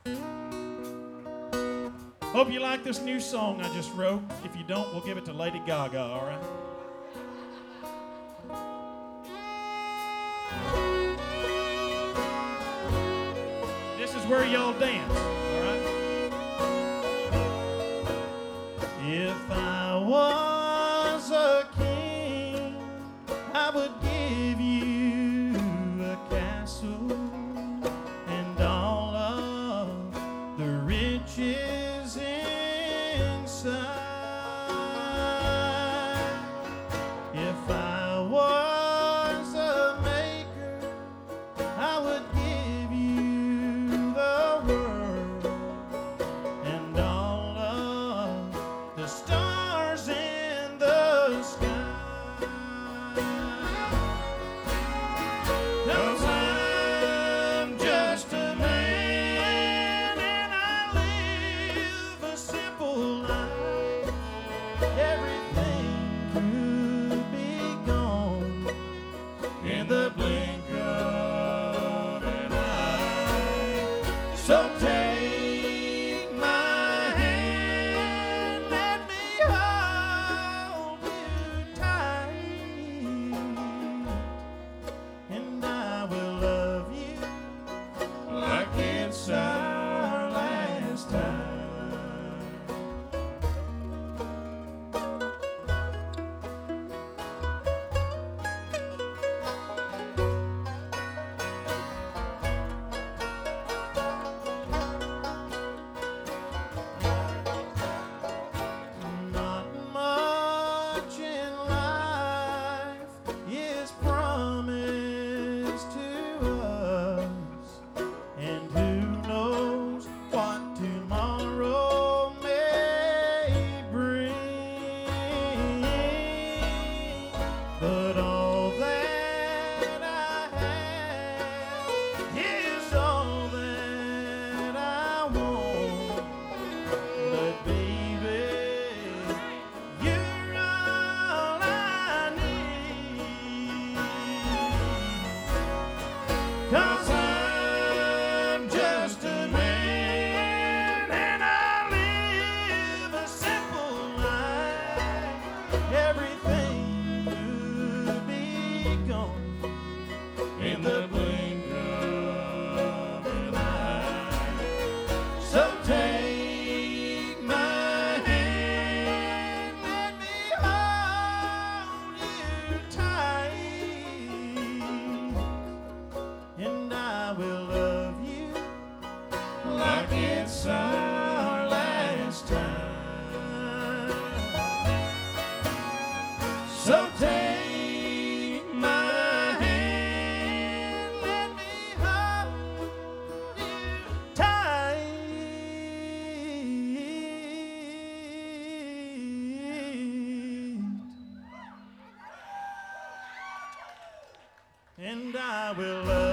Hope you like this new song I just wrote. If you don't, we'll give it to Lady Gaga, all right? This is where y'all dance, all right? If I was a king, I would give you a castle and all of the riches inside. If I was a maker, I would give you the world and all of the stars in the sky. 'Cause I'm just a man and I live a simple life. Everything could be gone in the blink of an eye. So take my hand, let me hold you tight, and I will love you like it's our last time. Not much in life is promised to us, and who knows what tomorrow may bring. But all that I have is all that I want. But baby, you're all I need. 'Cause I'm just a man and I live a simple life. Everything could be gone in the blink of an eye. So take my hand, let me hold you tight, and I will love you like it's our last time. So take my hand, let me hold you tight, and I will love